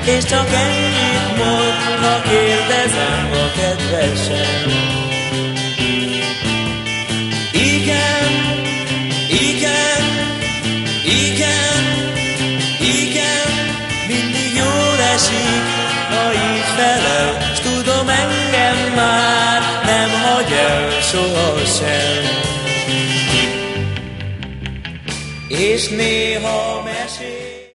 és csak ennyit mond, ha kérdezem a kedvesem. Igen, igen, igen, igen, mindig jól esik, ha így felel, s tudom, engem már nem hagy el sohasem. És néha mesél